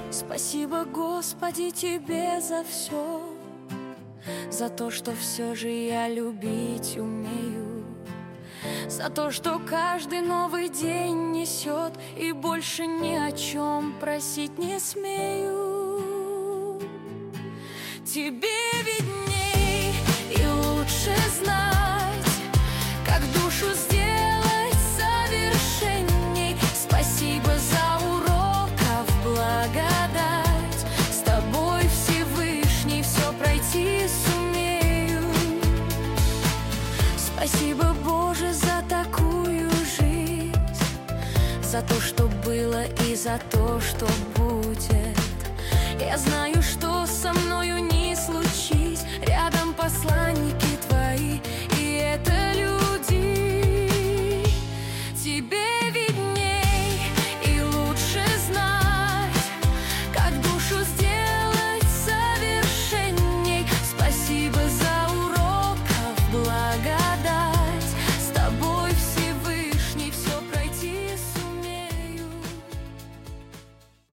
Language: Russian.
Спасибо, Господи, Тебе за все, за то, что все же я любить умею, за то, что каждый новый день несет, и больше ни о чем просить не смею. Тебе видней и лучше знать, как душу сделать совершенней. Спасибо за уроков благодать, с Тобой, Всевышний, все пройти сумею. Спасибо, Боже, за такую жизнь, за то, что было, и за то, что будет. Я знаю, что